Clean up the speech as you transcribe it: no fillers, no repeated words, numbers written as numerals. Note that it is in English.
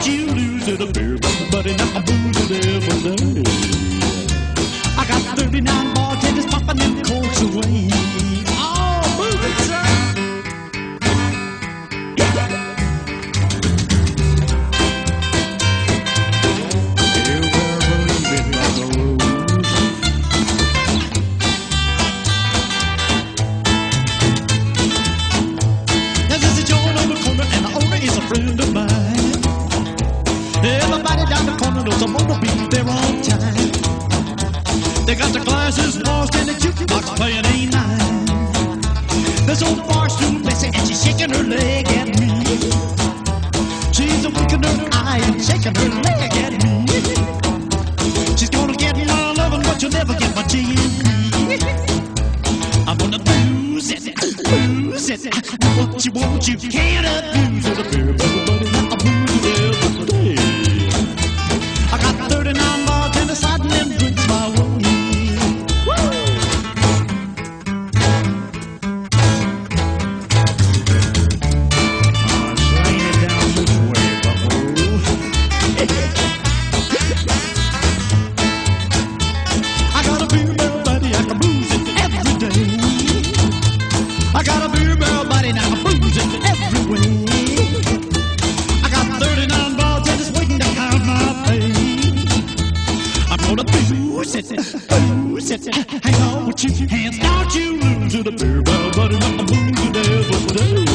you lose it, a beer buddy, not a booze it every day. I got 39 bartenders popping them corks away. Oh, move it, sir. Friend of mine. Everybody down the corner knows I'm gonna be there on time. They got the glasses lost and the jukebox playing A9. This old barstool Bessie and she's shaking her leg at me. She's winking her eye and shaking her leg at me. She's gonna get my lovin', but you'll never get my G&E. I'm gonna lose it, lose it. What you want, you can't abuse it. Everybody, I'm losing every day. I got 39 bartenders sliding them drinks my way. Woo! Slide it down this way, buckaroo. I got a beer barrel buddy, I can booze it every day. I got a beer barrel buddy, and I can booze it every way. I got 39 bartenders waiting to count my pay. I'm gonna booze it, booze it. Hang on with your hands, don't you lose it. A beer barrel buddy, not a booze it every day.